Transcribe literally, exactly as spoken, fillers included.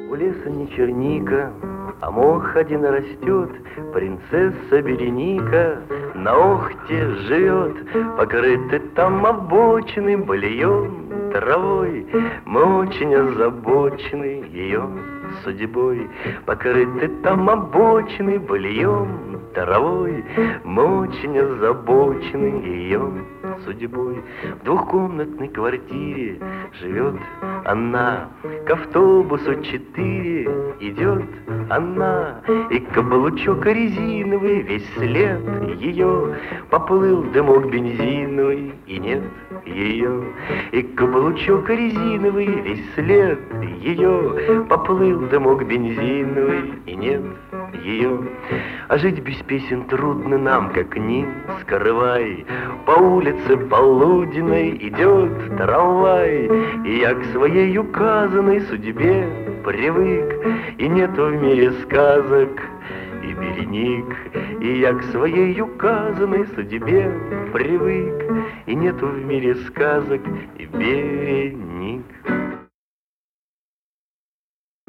У леса не черника, а мох один растет. Принцесса Береника на Охте живет. Покрыты там обочины быльем, травой. Мы очень озабочены ее судьбой. Покрыты там обочины быльем, травой. Мы очень озабочены ее судьбой. В двухкомнатной квартире живет она, к автобусу четыре идет она, и каблучок резиновый, весь след ее, поплыл дымок бензиновый, и нет ее. И каблучок резиновый, весь след ее, поплыл дымок бензиновый, и нет ее. А жить без песен трудно нам, как ни скрывай. По улице полуденной идет трамвай, и я к своей указанной судьбе привык, и нету в мире сказок и Береник. И я к своей указанной судьбе привык, и нету в мире сказок и Береник.